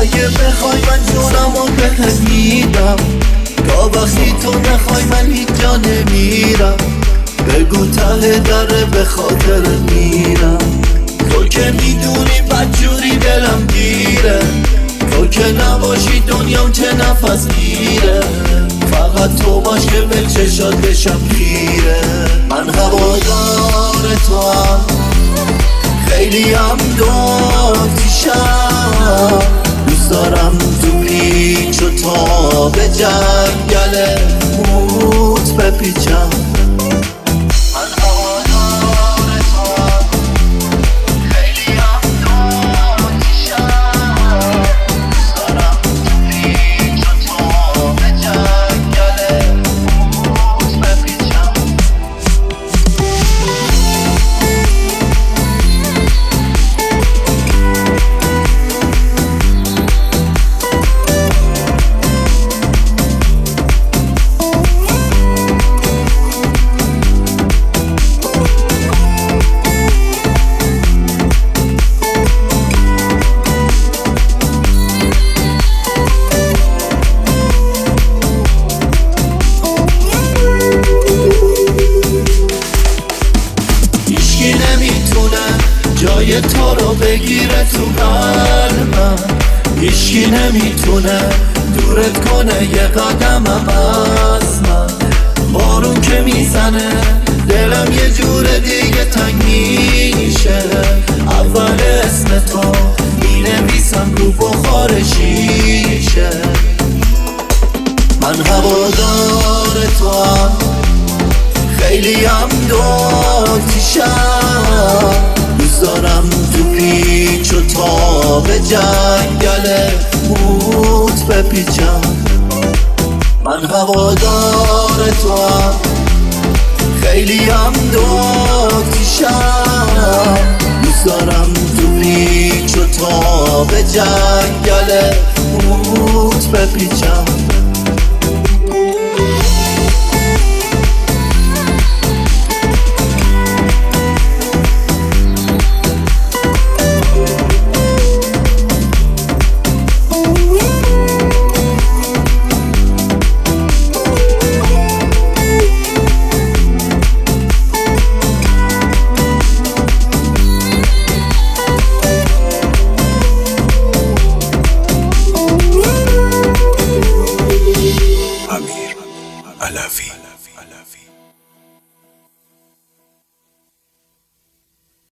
اگه بخوای من جونمو بهت میدم، تا وقتی تو نخوای من هیچ جا نمیرم. بگو ته دره به خاطر میرم. تو که میدونی بدجوری دلم گیره، تو که نباشی دنیام چه نفس گیره. فقط تو باش که به چشات بشم خیره. من هوادار تو هم، خیلی هم دوتیشم. دوست دارم تو پیچ و تا به جنگل موت بپیچم. جای تو رو بگیره تو قلبم، هیچکی نمیتونه دورت کنه یه قدمم از من. بارون که میزنه دلم یه جور دیگه تنگ میشه. اول اسم تو مینویسم رو بخار شیشه. من هوادار تو هم، خیلی هم دوتیشم. دوست دارم تو پیچ و تا به جنگل موت بپیچم. من هوادار تو هم، خیلی هم دوتیشم. دوست دارم تو پیچ و تا به جنگل موت بپیچم. علوی